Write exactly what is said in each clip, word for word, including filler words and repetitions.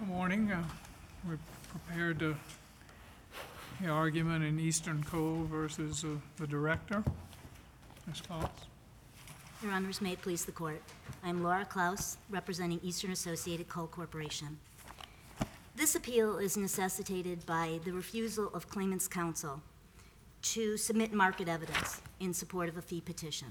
Morning. Uh, We're prepared to hear argument in Eastern Coal versus uh, the director. Miz Klaus. Your Honors, may it please the Court. I'm Laura Klaus, representing Eastern Associated Coal Corporation. This appeal is necessitated by the refusal of claimant's counsel to submit market evidence in support of a fee petition.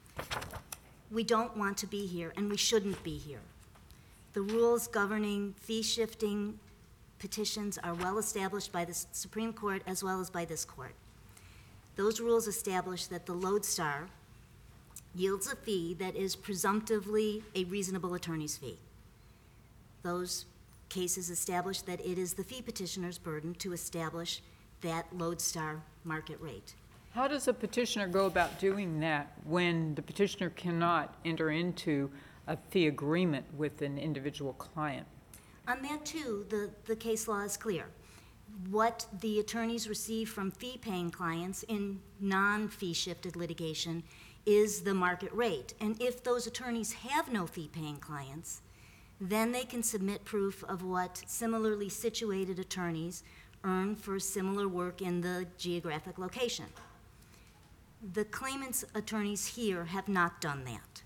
We don't want to be here, and we shouldn't be here. The rules governing fee-shifting petitions are well established by the Supreme Court as well as by this Court. Those rules establish that the lodestar yields a fee that is presumptively a reasonable attorney's fee. Those cases establish that it is the fee petitioner's burden to establish that lodestar market rate. How does a petitioner go about doing that when the petitioner cannot enter into a fee agreement with an individual client? On that, too, the, the case law is clear. What the attorneys receive from fee-paying clients in non-fee-shifted litigation is the market rate. And if those attorneys have no fee-paying clients, then they can submit proof of what similarly situated attorneys earn for similar work in the geographic location. The claimant's attorneys here have not done that.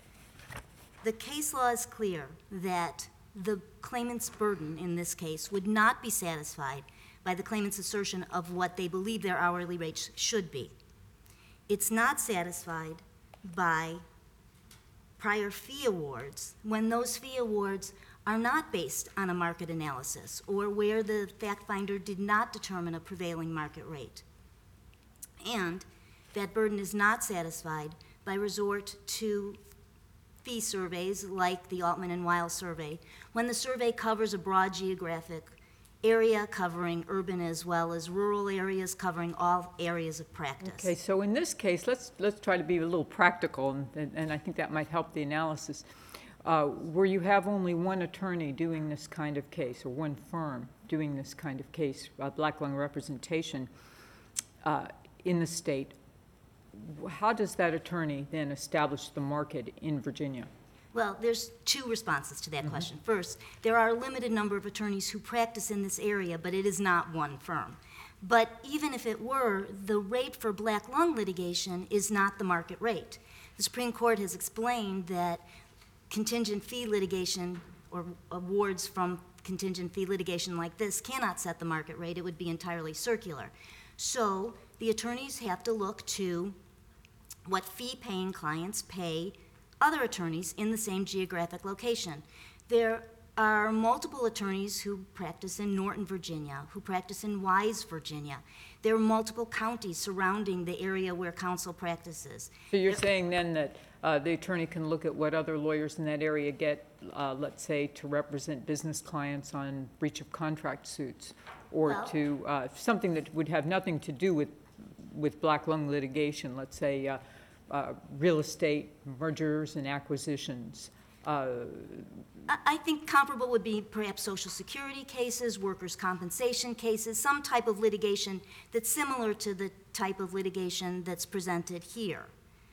The case law is clear that the claimant's burden in this case would not be satisfied by the claimant's assertion of what they believe their hourly rates should be. It's not satisfied by prior fee awards when those fee awards are not based on a market analysis or where the fact finder did not determine a prevailing market rate. And that burden is not satisfied by resort to fee surveys like the Altman and Weil survey, when the survey covers a broad geographic area covering urban as well as rural areas, covering all areas of practice. Okay, so in this case, let's let's try to be a little practical, and, and, and I think that might help the analysis. Uh, where you have only one attorney doing this kind of case, or one firm doing this kind of case, uh, black lung representation uh, in the state, how does that attorney then establish the market in Virginia? Well, there's two responses to that Mm-hmm. question. First, there are a limited number of attorneys who practice in this area, but it is not one firm. But even if it were, the rate for black lung litigation is not the market rate. The Supreme Court has explained that contingent fee litigation or awards from contingent fee litigation like this cannot set the market rate. It would be entirely circular. So the attorneys have to look to what fee-paying clients pay other attorneys in the same geographic location. There are multiple attorneys who practice in Norton, Virginia, who practice in Wise, Virginia. There are multiple counties surrounding the area where counsel practices. So you're saying then that uh, the attorney can look at what other lawyers in that area get, uh, let's say, to represent business clients on breach of contract suits, or Well- to uh, something that would have nothing to do with with black lung litigation, let's say uh, uh, real estate mergers and acquisitions. Uh, I I think comparable would be perhaps Social Security cases, workers' compensation cases, some type of litigation that's similar to the type of litigation that's presented here.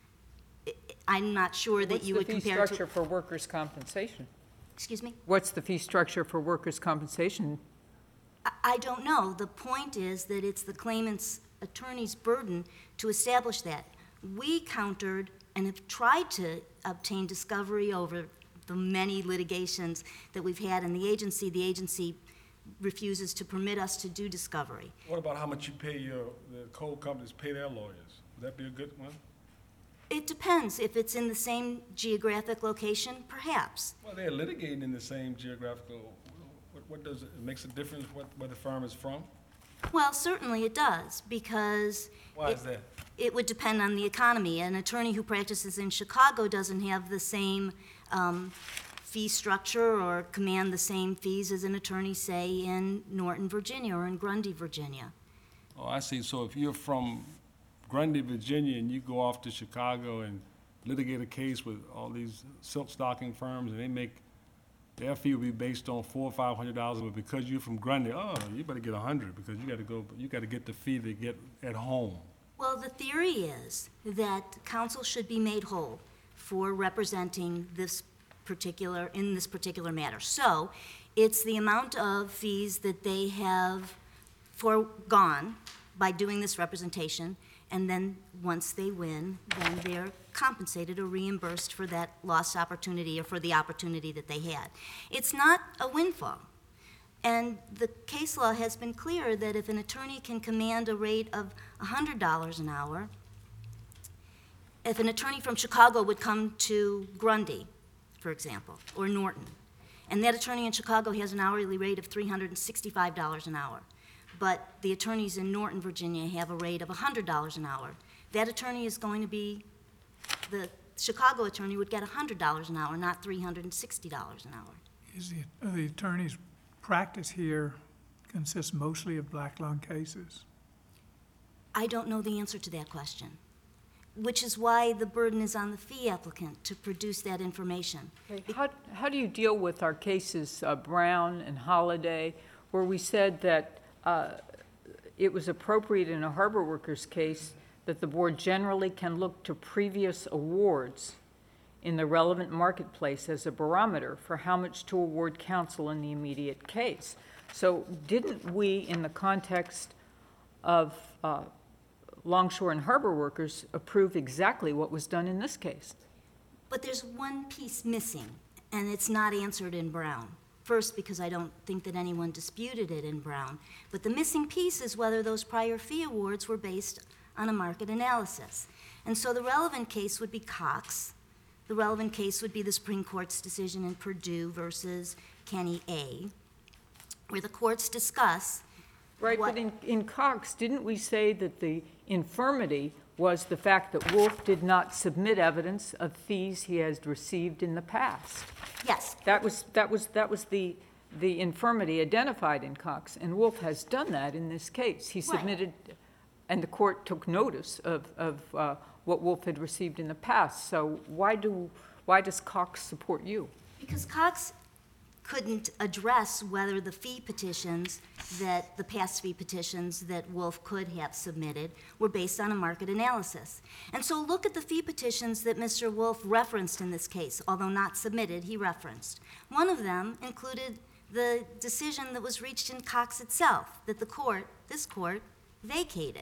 I- I'm not sure that you would What's the fee compare structure to... for workers' compensation? Excuse me? What's the fee structure for workers' compensation? I- I don't know. The point is that it's the claimant's attorney's burden to establish that. We countered and have tried to obtain discovery over the many litigations that we've had in the agency. The agency refuses to permit us to do discovery. What about how much you pay your, the coal companies pay their lawyers? Would that be a good one? It depends. If it's in the same geographic location, perhaps. Well, they're litigating in the same geographical, what, what does, it makes a difference what, where the firm is from? Well, certainly it does, because Why it- is that? it would depend on the economy. An attorney who practices in Chicago doesn't have the same um, fee structure or command the same fees as an attorney, say, in Norton, Virginia, or in Grundy, Virginia. Oh, I see. So if you're from Grundy, Virginia, and you go off to Chicago and litigate a case with all these silk stocking firms, and they make, their fee will be based on four or five hundred dollars, but because you're from Grundy, oh, you better get a hundred, because you gotta go, you gotta get the fee they get at home. Well, the theory is that counsel should be made whole for representing this particular, in this particular matter. So it's the amount of fees that they have foregone by doing this representation, and then once they win, then they're compensated or reimbursed for that lost opportunity or for the opportunity that they had. It's not a windfall. And the case law has been clear that if an attorney can command a rate of one hundred dollars an hour, if an attorney from Chicago would come to Grundy, for example, or Norton, and that attorney in Chicago has an hourly rate of three hundred sixty-five dollars an hour, but the attorneys in Norton, Virginia have a rate of one hundred dollars an hour, that attorney is going to be, the Chicago attorney would get one hundred dollars an hour, not three hundred sixty dollars an hour. Is the, the attorney's practice here consists mostly of black lung cases? I don't know the answer to that question, which is why the burden is on the fee applicant to produce that information. Okay, How, how do you deal with our cases, uh, Brown and Holliday, where we said that uh, it was appropriate in a harbor workers case that the board generally can look to previous awards in the relevant marketplace as a barometer for how much to award counsel in the immediate case? So didn't we, in the context of uh, longshore and harbor workers, approve exactly what was done in this case? But there's one piece missing, and it's not answered in Brown. First, because I don't think that anyone disputed it in Brown. But the missing piece is whether those prior fee awards were based on a market analysis. And so the relevant case would be Cox. The relevant case would be the Supreme Court's decision in Purdue versus Kenny A., where the courts discuss Right, what- but in, in Cox, didn't we say that the infirmity was the fact that Wolf did not submit evidence of fees he has received in the past? Yes, That was, that was, that was the, the infirmity identified in Cox, and Wolf has done that in this case. He Right. submitted, and the court took notice of, of uh, what Wolf had received in the past. So why do, why does Cox support you? because Cox couldn't address whether the fee petitions that, the past fee petitions that Wolf could have submitted were based on a market analysis. And so look at the fee petitions that Mister Wolf referenced in this case, although not submitted, he referenced. One of them included the decision that was reached in Cox itself, that the court, this court, vacated.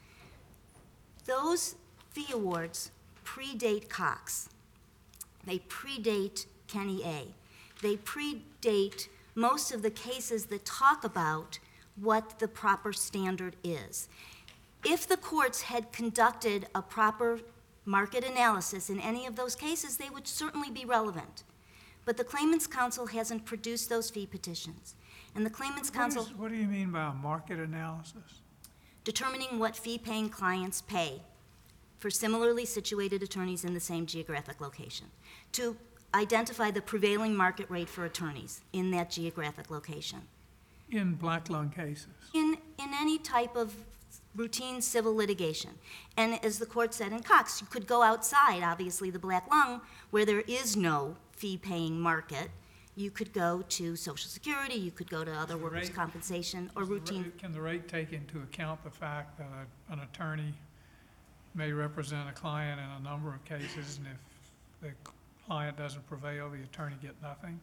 Those fee awards predate Cox. They predate Kenny A. They predate most of the cases that talk about what the proper standard is. If the courts had conducted a proper market analysis in any of those cases, they would certainly be relevant. But the Claimants Council hasn't produced those fee petitions. And the Claimants What Council, is- What do you mean by a market analysis? determining what fee-paying clients pay for similarly situated attorneys in the same geographic location, to identify the prevailing market rate for attorneys in that geographic location. In black lung cases? In, in any type of routine civil litigation. And as the court said in Cox, you could go outside, obviously, the black lung, where there is no fee-paying market. You could go to Social Security, you could go to other the workers' rate- compensation or Does the routine. rate- Can the rate take into account the fact that a- an attorney may represent a client in a number of cases, and if the client doesn't prevail, the attorney get nothing?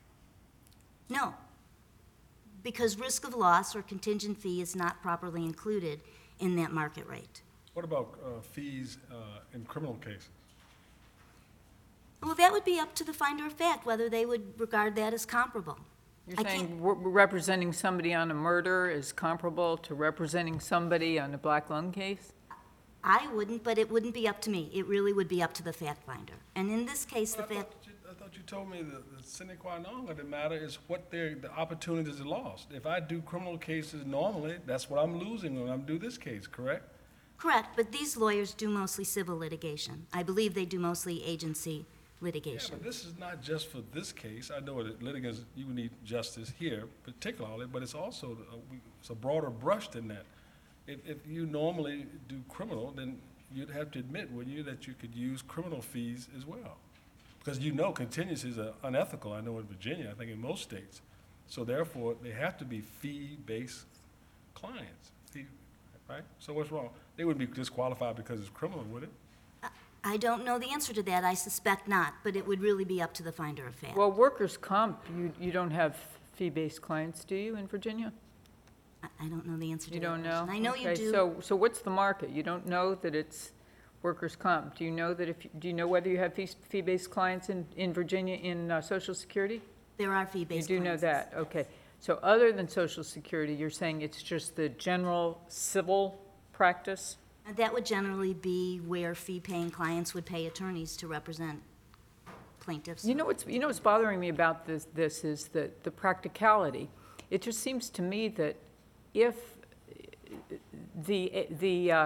No, because risk of loss or contingent fee is not properly included in that market rate. What about uh, fees uh, in criminal cases? Well, that would be up to the finder of fact, whether they would regard that as comparable. You're I can't- saying we're- we're representing somebody on a murder is comparable to representing somebody on a black lung case? I wouldn't, but it wouldn't be up to me. It really would be up to the fact finder. And in this case, the I fact, thought you- I thought you told me that the sine qua non of the matter is what their, the opportunities are lost. If I do criminal cases normally, that's what I'm losing when I do this case, correct? correct, but these lawyers do mostly civil litigation. I believe they do mostly agency Yeah, litigation. but this is not just for this case. I know that litigants, you need justice here particularly, but it's also, uh, we- it's a broader brush than that. If, if you normally do criminal, then you'd have to admit, wouldn't you, that you could use criminal fees as well? Because you know contingencies are unethical, I know in Virginia, I think in most states. So therefore, they have to be fee-based clients, fee, right? So what's wrong? They wouldn't be disqualified because it's criminal, would it? I don't know the answer to that. I suspect not, but it would really be up to the finder of fact. Well, workers' comp, you, you don't have fee-based clients, do you, in Virginia? I I don't know the answer to You that don't know? question. I know you Okay, do. So, so what's the market? You don't know that it's workers' comp? Do you know that if, you- do you know whether you have fee- fee-based clients in, in Virginia in uh, Social Security? There are You fee-based do know clients. that, okay. So other than Social Security, you're saying it's just the general civil practice? And that would generally be where fee-paying clients would pay attorneys to represent plaintiffs. You know what's, you know what's bothering me about this, this is that the practicality. It just seems to me that if the, the uh,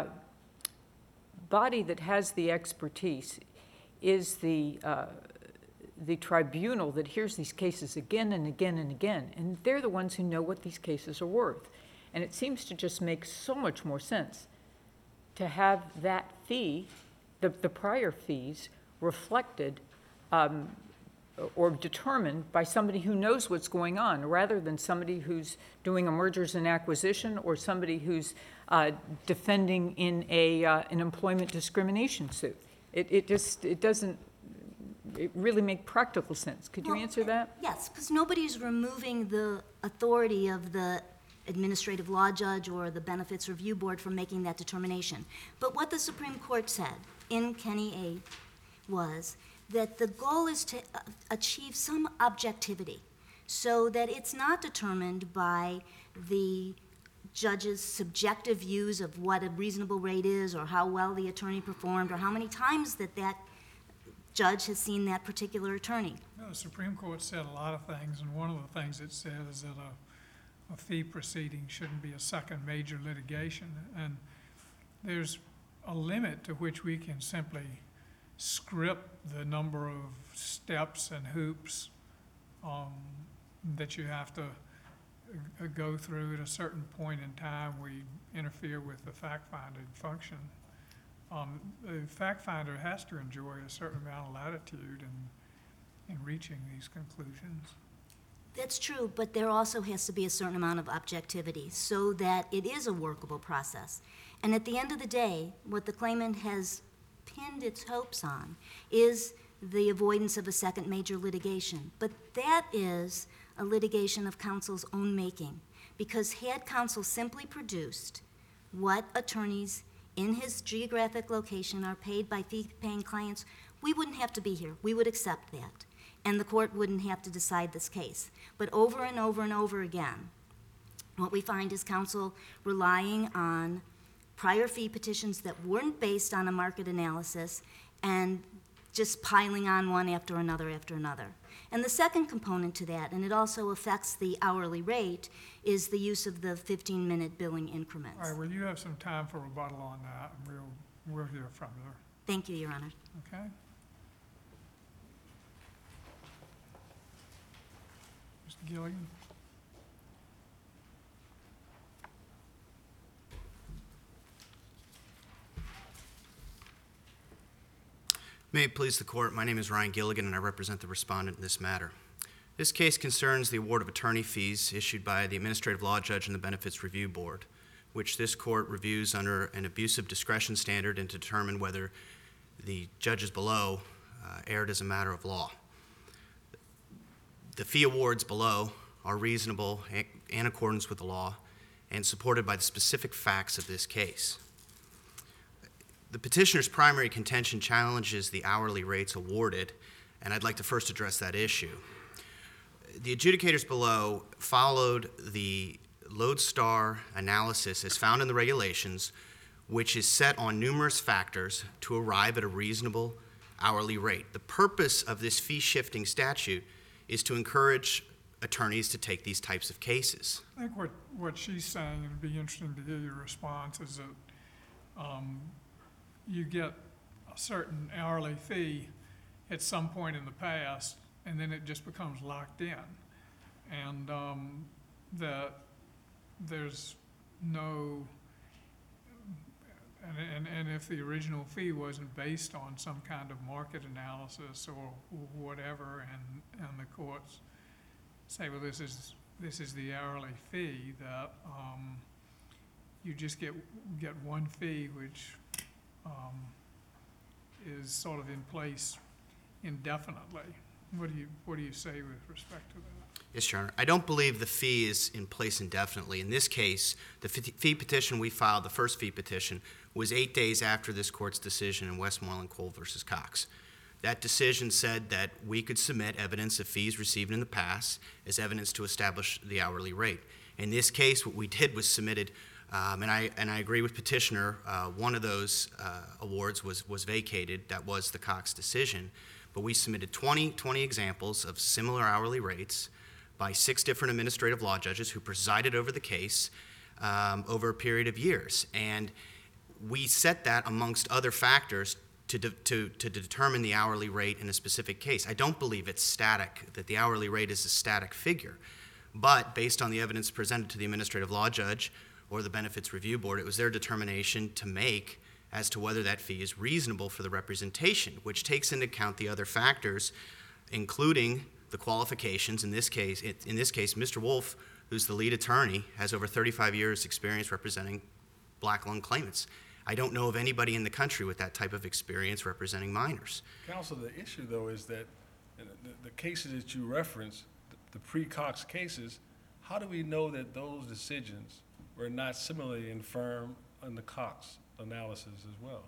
body that has the expertise is the, uh, the tribunal that hears these cases again and again and again, and they're the ones who know what these cases are worth. And it seems to just make so much more sense to have that fee, the, the prior fees, reflected um, or determined by somebody who knows what's going on, rather than somebody who's doing a mergers and acquisition or somebody who's uh, defending in a, uh, an employment discrimination suit. It, it just, it doesn't it really make practical sense. Could you Well, answer that? Yes, because nobody's removing the authority of the administrative law judge or the benefits review board from making that determination. But what the Supreme Court said in Kenny A was that the goal is to uh, achieve some objectivity so that it's not determined by the judge's subjective views of what a reasonable rate is or how well the attorney performed or how many times that that judge has seen that particular attorney. Well, the Supreme Court said a lot of things, and one of the things it said is that a a fee proceeding shouldn't be a second major litigation. And there's a limit to which we can simply script the number of steps and hoops um, that you have to uh, go through. At a certain point in time, we interfere with the fact-finding function. Um, the fact finder has to enjoy a certain amount of latitude in, in reaching these conclusions. That's true, but there also has to be a certain amount of objectivity so that it is a workable process. And at the end of the day, what the claimant has pinned its hopes on is the avoidance of a second major litigation. But that is a litigation of counsel's own making, because had counsel simply produced what attorneys in his geographic location are paid by fee-paying clients, we wouldn't have to be here. We would accept that, and the court wouldn't have to decide this case. But over and over and over again, what we find is counsel relying on prior fee petitions that weren't based on a market analysis and just piling on one after another after another. And the second component to that, and it also affects the hourly rate, is the use of the fifteen-minute billing increments. All right, well, you have some time for rebuttal on that, and we'll, we'll hear from you, Thank you, Your Honor. okay? Mister Gilligan? May it please the court, my name is Ryan Gilligan and I represent the respondent in this matter. This case concerns the award of attorney fees issued by the Administrative Law Judge and the Benefits Review Board, which this court reviews under an abusive discretion standard and to determine whether the judges below uh, erred as a matter of law. The fee awards below are reasonable and in accordance with the law and supported by the specific facts of this case. The petitioner's primary contention challenges the hourly rates awarded, and I'd like to first address that issue. The adjudicators below followed the lodestar analysis as found in the regulations, which is set on numerous factors to arrive at a reasonable hourly rate. The purpose of this fee-shifting statute is to encourage attorneys to take these types of cases. I think what, what she's saying, it'd be interesting to hear your response, is that um, you get a certain hourly fee at some point in the past, and then it just becomes locked in. And um, that there's no, and, and, and if the original fee wasn't based on some kind of market analysis or whatever, and, and the courts say, well, this is, this is the hourly fee, that um, you just get, get one fee, which um, is sort of in place indefinitely. What do you, what do you say with respect to that? Yes, Your Honor. I don't believe the fee is in place indefinitely. In this case, the fee fee petition we filed, the first fee petition, was eight days after this court's decision in Westmoreland Coal versus Cox. That decision said that we could submit evidence of fees received in the past as evidence to establish the hourly rate. In this case, what we did was submitted, um, and I and I agree with petitioner. Uh, one of those uh, awards was was vacated. That was the Cox decision, but we submitted twenty, twenty examples of similar hourly rates by six different administrative law judges who presided over the case um, over a period of years, and we set that amongst other factors to, de- to, to determine the hourly rate in a specific case. I don't believe it's static, that the hourly rate is a static figure. But based on the evidence presented to the administrative law judge or the Benefits Review Board, it was their determination to make as to whether that fee is reasonable for the representation, which takes into account the other factors, including the qualifications. In this case, in this case, Mister Wolf, who's the lead attorney, has over thirty-five years experience representing black lung claimants. I don't know of anybody in the country with that type of experience representing minors. Counsel, the issue though is that in the, the cases that you reference, the, the pre-Cox cases, how do we know that those decisions were not similarly infirm in the Cox analysis as well?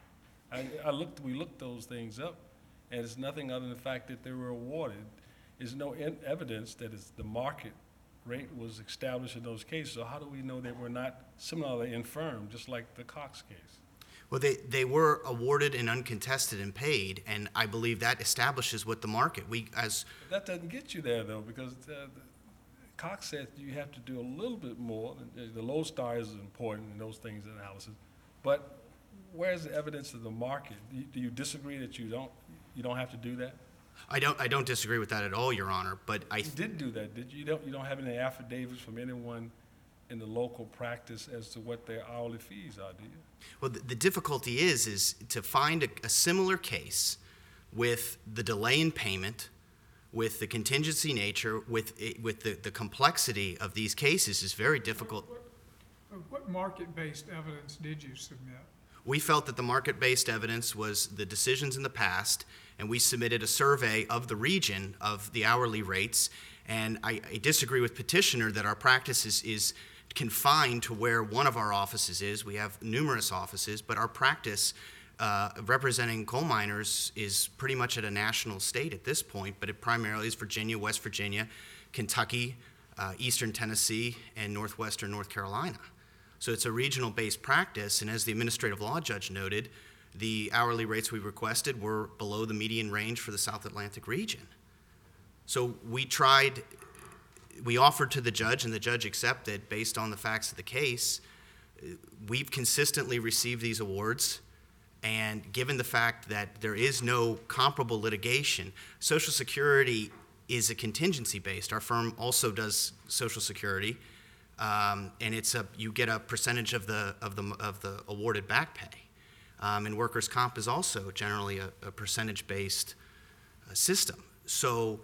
I, I looked, we looked those things up, and it's nothing other than the fact that they were awarded. There's no in, evidence that it's the market rate was established in those cases. So how do we know they were not similarly infirm, just like the Cox case? Well, they, they were awarded and uncontested and paid, and I believe that establishes what the market, we, as, But that doesn't get you there though, because uh, the, Cox said you have to do a little bit more. The, the low star is important in those things analysis, but where's the evidence of the market? Do you, do you disagree that you don't you don't have to do that? I don't, I don't disagree with that at all, Your Honor, but I, You did do that, did you? You don't, you don't have any affidavits from anyone in the local practice as to what their hourly fees are, do you? well, the, the difficulty is, is to find a, a similar case with the delay in payment, with the contingency nature, with, it- with the, the complexity of these cases is very difficult. What- what- What market-based evidence did you submit? We felt that the market-based evidence was the decisions in the past, and we submitted a survey of the region of the hourly rates. And I, I disagree with petitioner that our practice is, is confined to where one of our offices is. We have numerous offices, but our practice uh, representing coal miners is pretty much at a national state at this point, but it primarily is Virginia, West Virginia, Kentucky, uh, Eastern Tennessee, and Northwestern North Carolina. So it's a regional-based practice, and as the administrative law judge noted, the hourly rates we requested were below the median range for the South Atlantic region. So we tried, we offered to the judge, and the judge accepted based on the facts of the case. We've consistently received these awards, and given the fact that there is no comparable litigation, Social Security is a contingency-based. Our firm also does Social Security. Um, and it's a you get a percentage of the of the of the awarded back pay, um, and workers' comp is also generally a, a percentage-based uh, system. So,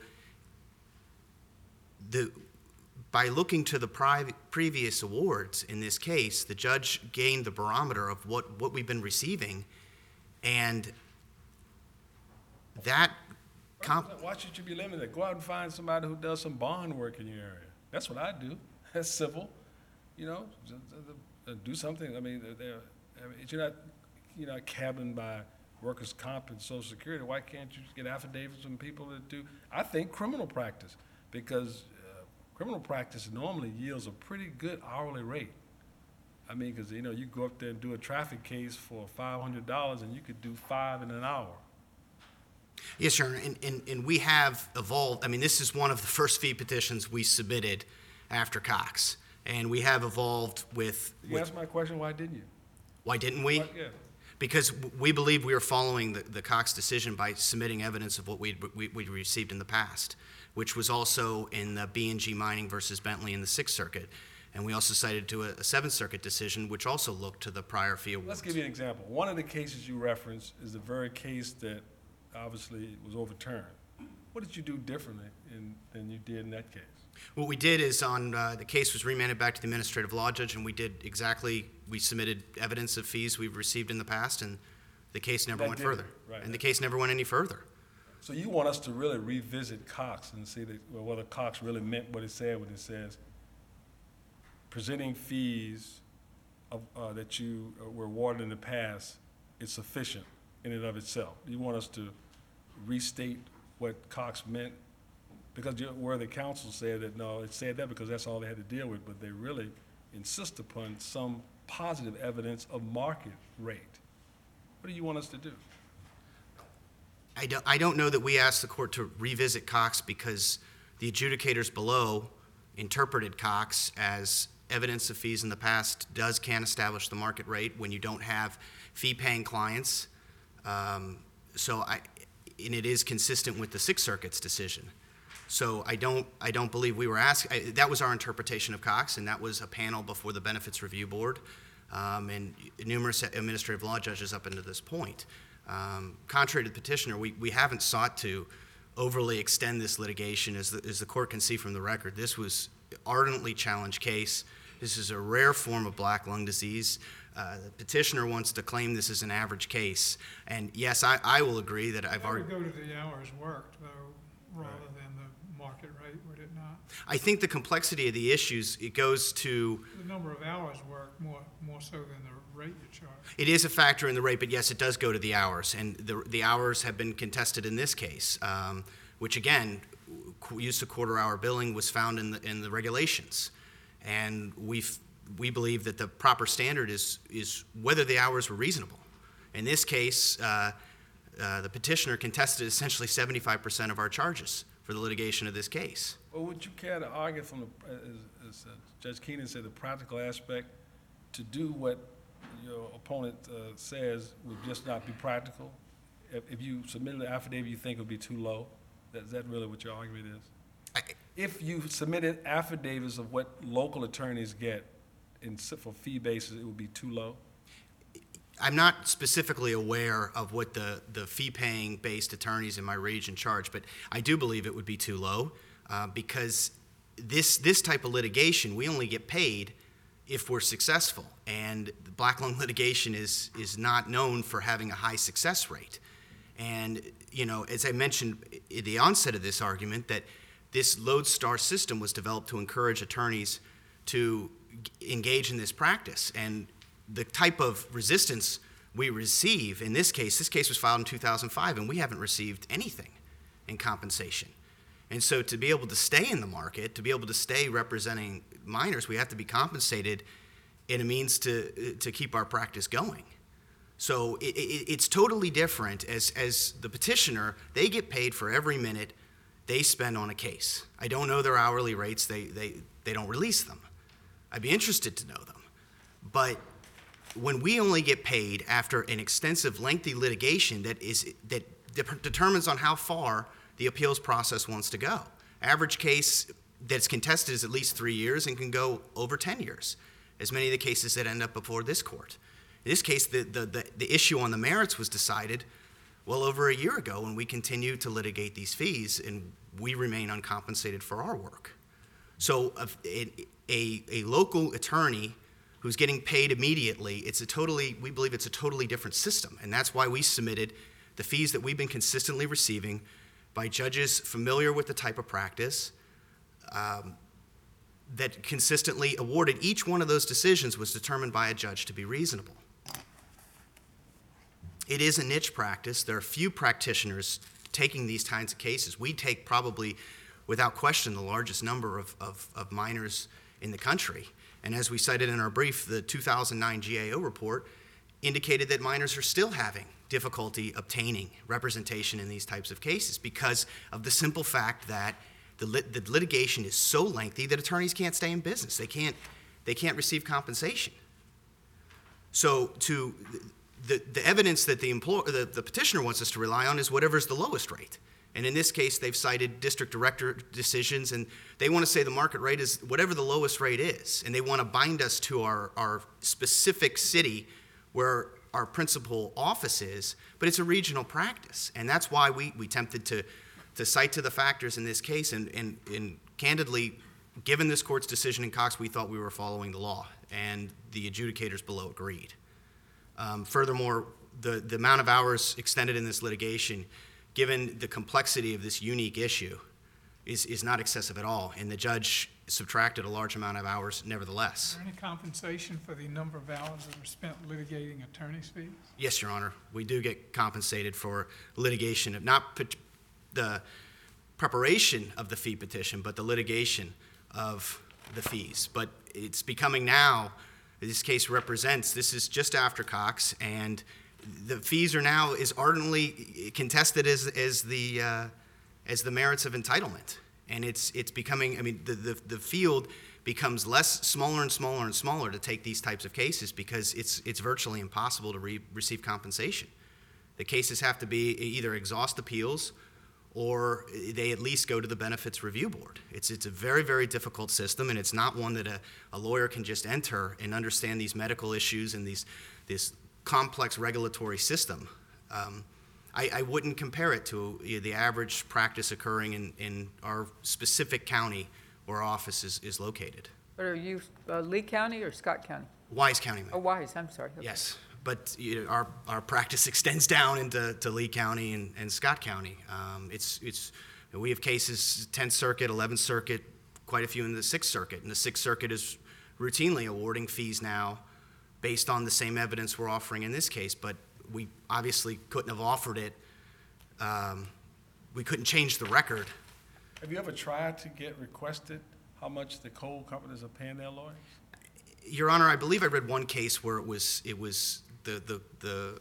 the by looking to the pri- previous awards in this case, the judge gained the barometer of what what we've been receiving, and that comp. Why should you be limited? Go out and find somebody who does some bond work in your area. That's what I do. That's civil, you know, do something. I mean, they're, I mean, you're not, you're not cabined by workers' comp and Social Security. Why can't you just get affidavits from people that do, I think, criminal practice? Because uh, criminal practice normally yields a pretty good hourly rate. I mean, because, you know, you go up there and do a traffic case for five hundred dollars and you could do five in an hour. Yes, Your Honor, and, and, and we have evolved. I mean, this is one of the first fee petitions we submitted after Cox, and we have evolved with. You with asked my question, why didn't you? why didn't we? Why- Yeah. Because w- we believe we are following the, the Cox decision by submitting evidence of what we'd, we we received in the past, which was also in the B and G Mining versus Bentley in the Sixth Circuit, and we also cited to a, a Seventh Circuit decision, which also looked to the prior fee awards. Let's give you an example. One of the cases you referenced is the very case that obviously was overturned. What did you do differently in, than you did in that case? What we did is on, uh, the case was remanded back to the administrative law judge, and we did exactly, we submitted evidence of fees we've received in the past, and The case never That went didn't, further. right. And the case never went any further. So you want us to really revisit Cox and see that, well, whether Cox really meant what it said when it says presenting fees of, uh, that you uh, were awarded in the past is sufficient in and of itself. You want us to restate what Cox meant? Because you- where the council said that, no, it said that because that's all they had to deal with, but they really insist upon some positive evidence of market rate. What do you want us to do? I don't, I don't know that we asked the court to revisit Cox because the adjudicators below interpreted Cox as evidence of fees in the past does can establish the market rate when you don't have fee-paying clients. Um, so I, and it is consistent with the Sixth Circuit's decision. So I don't, I don't believe we were asked, I, that was our interpretation of Cox, and that was a panel before the Benefits Review Board, um, and numerous administrative law judges up until this point. Um, contrary to the petitioner, we, we haven't sought to overly extend this litigation. As the, as the court can see from the record, this was ardently challenged case. This is a rare form of black lung disease. Uh, the petitioner wants to claim this is an average case. And yes, I, I will agree that I've That would already, go to the hours worked, though, rather than the market rate, would it not? I think the complexity of the issues, it goes to, The number of hours worked more, more so than the rate you charge. it is a factor in the rate, but yes, it does go to the hours. And the, the hours have been contested in this case, um, which again, qu- use of quarter hour billing was found in the, in the regulations. And we've, we believe that the proper standard is, is whether the hours were reasonable. In this case, uh, uh, the petitioner contested essentially seventy-five percent of our charges for the litigation of this case. Well, would you care to argue from the, as, as uh, Judge Keenan said, the practical aspect, to do what your opponent uh, says would just not be practical? If, if you submitted an affidavit you think would be too low, that, is that really what your argument is? I, If you submitted affidavits of what local attorneys get in, s- for fee basis, it would be too low? I'm not specifically aware of what the, the fee-paying based attorneys in my region charge, but I do believe it would be too low uh, because this, this type of litigation, we only get paid if we're successful. And the black lung litigation is, is not known for having a high success rate. And, you know, as I mentioned at the onset of this argument, that this lodestar system was developed to encourage attorneys to g- engage in this practice. And the type of resistance we receive, in this case, this case was filed in two thousand five, and we haven't received anything in compensation. And so to be able to stay in the market, to be able to stay representing minors, we have to be compensated in a means to, to keep our practice going. So it, it, it's totally different. As, as the petitioner, they get paid for every minute they spend on a case. I don't know their hourly rates. They, they, they don't release them. I'd be interested to know them. But when we only get paid after an extensive, lengthy litigation that is that de- determines on how far the appeals process wants to go. Average case that's contested is at least three years and can go over ten years, as many of the cases that end up before this court. In this case, the, the, the, the issue on the merits was decided well over a year ago, and we continue to litigate these fees, and we remain uncompensated for our work. So a, a, a local attorney who's getting paid immediately, it's a totally, we believe it's a totally different system. And that's why we submitted the fees that we've been consistently receiving by judges familiar with the type of practice um, that consistently awarded each one of those decisions was determined by a judge to be reasonable. It is a niche practice. There are few practitioners taking these kinds of cases. We take probably, without question, the largest number of, of, of minors in the country. And as we cited in our brief, the two thousand nine G A O report indicated that minors are still having difficulty obtaining representation in these types of cases because of the simple fact that the, lit- the litigation is so lengthy that attorneys can't stay in business. They can't, they can't receive compensation. So to the, the evidence that the, employ- the, the petitioner wants us to rely on is whatever's the lowest rate. And in this case, they've cited district director decisions, and they want to say the market rate is whatever the lowest rate is. And they want to bind us to our, our specific city where our principal office is, but it's a regional practice. And that's why we, we tempted to, to cite to the factors in this case. And, and, and candidly, given this court's decision in Cox, we thought we were following the law, and the adjudicators below agreed. Um, furthermore, the, the amount of hours extended in this litigation, given the complexity of this unique issue, is, is not excessive at all, and the judge subtracted a large amount of hours nevertheless. Is there any compensation for the number of hours that are spent litigating attorney's fees? Yes, Your Honor, we do get compensated for litigation, of not pet- the preparation of the fee petition, but the litigation of the fees. But it's becoming now, this case represents, this is just after Cox, and the fees are now as ardently contested as, as the, uh, as the merits of entitlement. And it's, it's becoming, I mean, the, the, the field becomes less, smaller and smaller and smaller to take these types of cases because it's, it's virtually impossible to re- receive compensation. The cases have to be either exhaust appeals or they at least go to the Benefits Review Board. It's, it's a very, very difficult system, and it's not one that a, a lawyer can just enter and understand these medical issues and these, this complex regulatory system. Um, I, I wouldn't compare it to you know, the average practice occurring in, in our specific county where our office is, is located. But are you uh, Lee County or Scott County? Wise County, ma'am. Oh, Wise, I'm sorry. Okay. Yes, but you know, our, our practice extends down into to Lee County and, and Scott County. Um, it's, it's, we have cases, tenth Circuit, eleventh Circuit, quite a few in the sixth Circuit, and the sixth Circuit is routinely awarding fees now based on the same evidence we're offering in this case, but we obviously couldn't have offered it. Um, we couldn't change the record. Have you ever tried to get requested how much the coal companies are paying their lawyers? Your Honor, I believe I read one case where it was it was the the the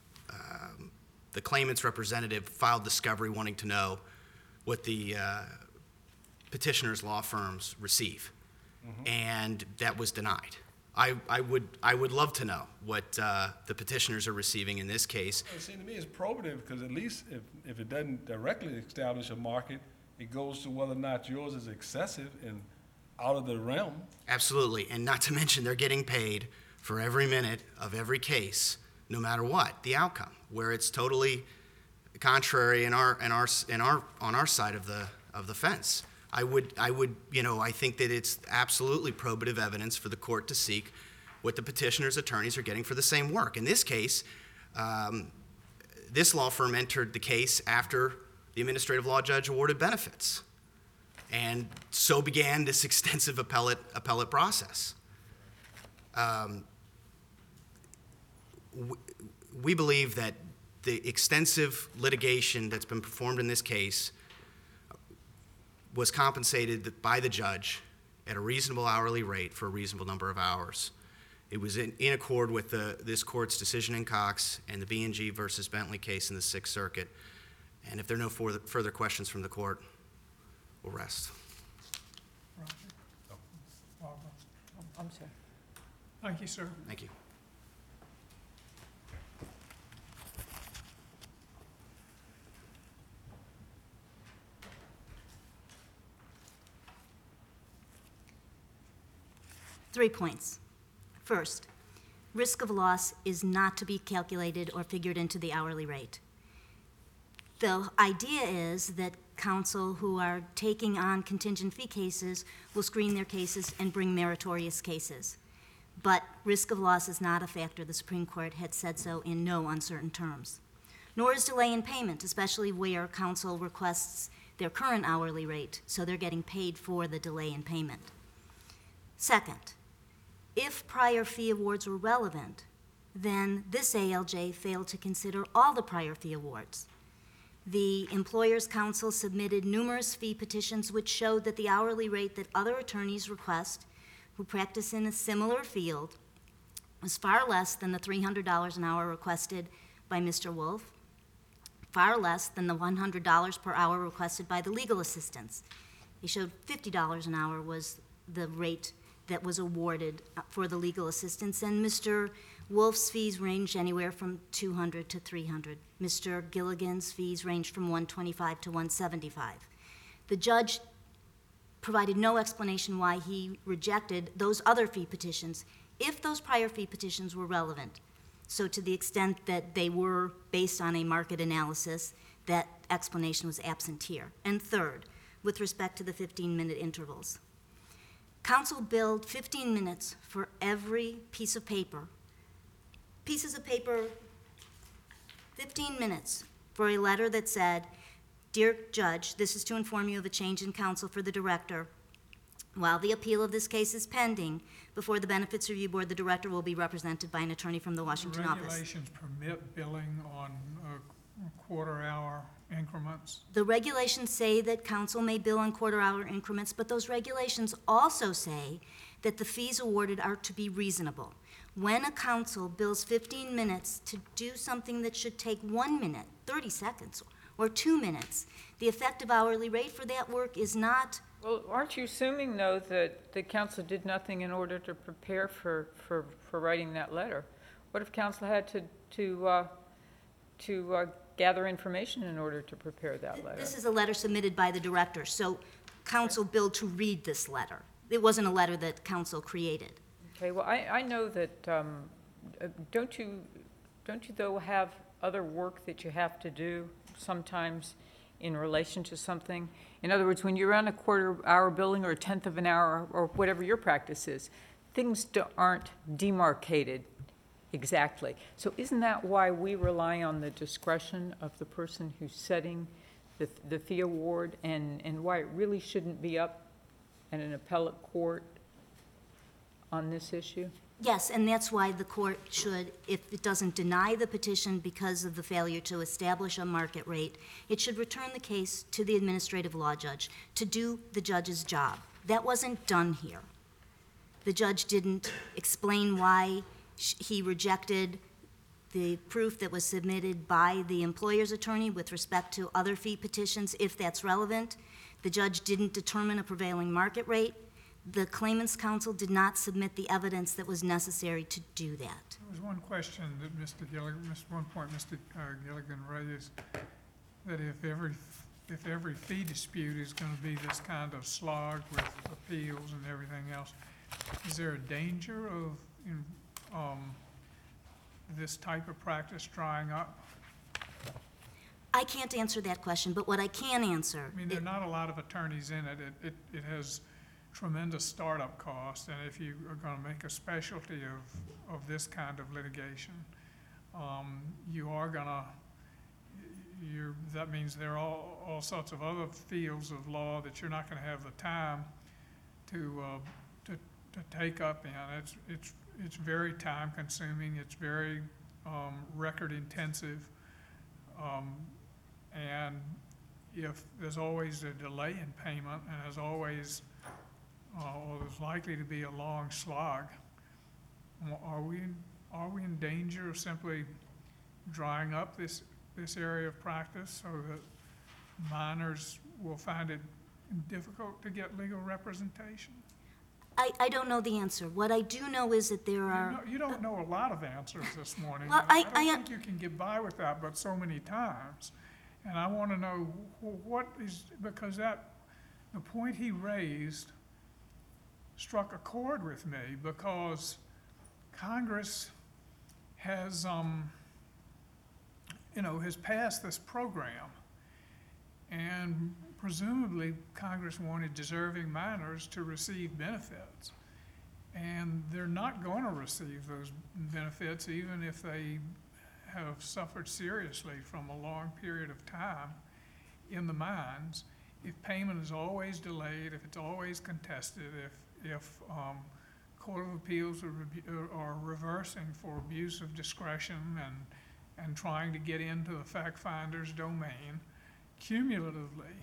um, the claimant's representative filed discovery wanting to know what the uh, petitioner's law firms receive, mm-hmm. and that was denied. I, I would I would love to know what uh, the petitioners are receiving in this case. It seems to me it's probative because at least if, if it doesn't directly establish a market, it goes to whether or not yours is excessive and out of the realm. Absolutely, and not to mention they're getting paid for every minute of every case, no matter what the outcome, where it's totally contrary in our in our in our on our side of the of the fence. I would, I would, you know, I think that it's absolutely probative evidence for the court to seek what the petitioner's attorneys are getting for the same work. In this case, um, this law firm entered the case after the administrative law judge awarded benefits. And so began this extensive appellate, appellate process. Um, we, we believe that the extensive litigation that's been performed in this case was compensated by the judge at a reasonable hourly rate for a reasonable number of hours. It was in, in accord with the, this court's decision in Cox and the B and G versus Bentley case in the Sixth Circuit. And if there are no further, further questions from the court, we'll rest. Roger? Barbara? I'm sorry. Thank you, sir. Thank you. Three points. First, risk of loss is not to be calculated or figured into the hourly rate. The idea is that counsel who are taking on contingent fee cases will screen their cases and bring meritorious cases. But risk of loss is not a factor. The Supreme Court had said so in no uncertain terms. Nor is delay in payment, especially where counsel requests their current hourly rate, so they're getting paid for the delay in payment. Second, if prior fee awards were relevant, then this A L J failed to consider all the prior fee awards. The Employers' Council submitted numerous fee petitions which showed that the hourly rate that other attorneys request who practice in a similar field was far less than the three hundred dollars an hour requested by Mister Wolf, far less than the one hundred dollars per hour requested by the legal assistants. They showed fifty dollars an hour was the rate that was awarded for the legal assistants, and Mister Wolf's fees ranged anywhere from two hundred to three hundred. Mister Gilligan's fees ranged from one twenty-five to one seventy-five. The judge provided no explanation why he rejected those other fee petitions if those prior fee petitions were relevant. So to the extent that they were based on a market analysis, that explanation was absent here. And third, with respect to the fifteen-minute intervals, counsel billed fifteen minutes for every piece of paper. Pieces of paper fifteen minutes for a letter that said, "Dear Judge, this is to inform you of a change in counsel for the director. While the appeal of this case is pending, before the Benefits Review Board, the director will be represented by an attorney from the Washington office." Regulations permit billing on uh, quarter-hour increments. The regulations say that council may bill on quarter-hour increments, but those regulations also say that the fees awarded are to be reasonable. When a council bills fifteen minutes to do something that should take one minute, thirty seconds, or two minutes, the effective hourly rate for that work is not. Well, aren't you assuming, though, that the council did nothing in order to prepare for, for, for writing that letter? What if council had to, to, uh, to uh, gather information in order to prepare that letter? This is a letter submitted by the director, so council billed to read this letter. It wasn't a letter that council created. Okay, well, I, I know that, um, uh, don't you, don't you though have other work that you have to do sometimes in relation to something? In other words, when you're on a quarter-hour billing or a tenth of an hour or whatever your practice is, things do- aren't demarcated exactly. So isn't that why we rely on the discretion of the person who's setting the, the fee award, and, and why it really shouldn't be up at an appellate court on this issue? Yes, and that's why the court should, if it doesn't deny the petition because of the failure to establish a market rate, it should return the case to the administrative law judge to do the judge's job. That wasn't done here. The judge didn't explain why sh- he rejected the proof that was submitted by the employer's attorney with respect to other fee petitions, if that's relevant. The judge didn't determine a prevailing market rate. The claimant's counsel did not submit the evidence that was necessary to do that. There was one question that Mister Gilligan, one point Mister uh, Gilligan raised, that if every, if every fee dispute is gonna be this kind of slog with appeals and everything else, is there a danger of, in, um, this type of practice drying up? I can't answer that question, but what I can answer. I mean, there are not a lot of attorneys in it. It, it, it has tremendous startup costs, and if you are gonna make a specialty of, of this kind of litigation, um, you are gonna, you're, that means there are all, all sorts of other fields of law that you're not gonna have the time to, uh, to, to take up in. It's, it's, it's very time consuming, it's very, um, record intensive, um, and if there's always a delay in payment, and there's always Uh, or there's likely to be a long slog, are we, are we in danger of simply drying up this, this area of practice so that minors will find it difficult to get legal representation? I, I don't know the answer. What I do know is that there You are. know- You don't know a lot of answers this morning. Well, and I- I I- don't think you can get by with that but so many times. And I want to know wh- what is, because that, the point he raised struck a chord with me, because Congress has, um, you know, has passed this program. And presumably, Congress wanted deserving minors to receive benefits. And they're not going to receive those benefits even if they have suffered seriously from a long period of time in the mines. If payment is always delayed, if it's always contested, if if um, Court of Appeals are, rebu- are reversing for abuse of discretion and, and trying to get into the fact finder's domain, cumulatively,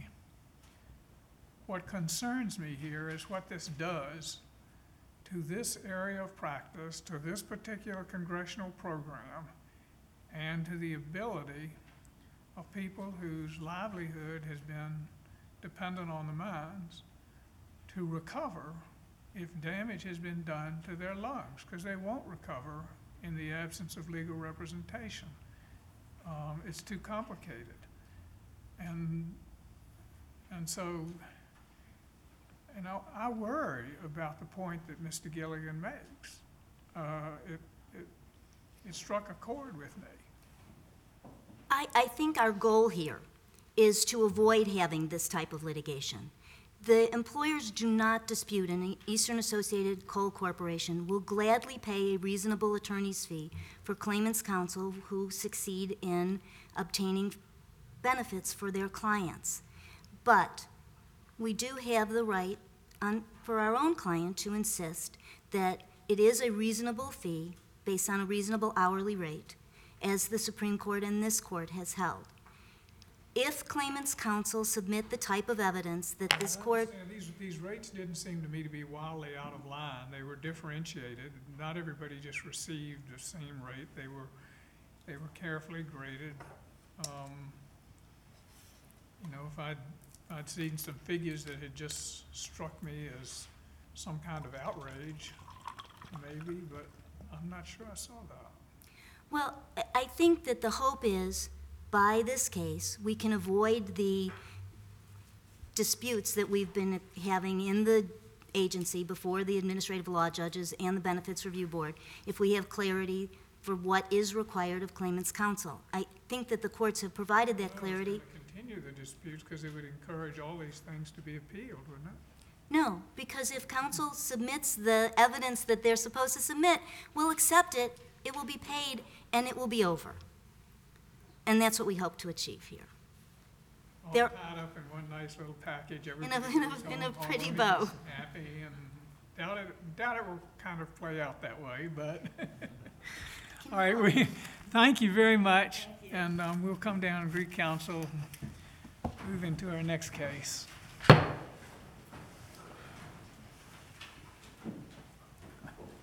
what concerns me here is what this does to this area of practice, to this particular congressional program, and to the ability of people whose livelihood has been dependent on the mines to recover if damage has been done to their lungs, because they won't recover in the absence of legal representation. Um, it's too complicated. And, and so, you know, I worry about the point that Mister Gilligan makes. Uh, it, it, it struck a chord with me. I, I think our goal here is to avoid having this type of litigation. The employers do not dispute, and Eastern Associated Coal Corporation will gladly pay a reasonable attorney's fee for claimants' counsel who succeed in obtaining benefits for their clients. But we do have the right on, for our own client to insist that it is a reasonable fee based on a reasonable hourly rate, as the Supreme Court and this court has held. If claimants' counsel submit the type of evidence that this I court, understand These, these rates didn't seem to me to be wildly out of line. They were differentiated. Not everybody just received the same rate. They were, they were carefully graded. Um, You know, if I'd, I'd seen some figures that had just struck me as some kind of outrage, maybe, but I'm not sure I saw that. well, I- I think that the hope is, by this case, we can avoid the disputes that we've been having in the agency before the administrative law judges and the Benefits Review Board, if we have clarity for what is required of claimants' counsel. I think that the courts have provided that clarity. Well, it's going to continue the disputes because it would encourage all these things to be appealed, wouldn't it? No, because if counsel submits the evidence that they're supposed to submit, we'll accept it, it will be paid, and it will be over. And that's what we hope to achieve here. All There- tied up in one nice little package, In a- everybody in a- goes in home a pretty harmonious bow. and happy, and doubt it, doubt it will kind of play out that way, but. All right, we, thank you very much, and um, we'll come down and greet counsel, and move into our next case.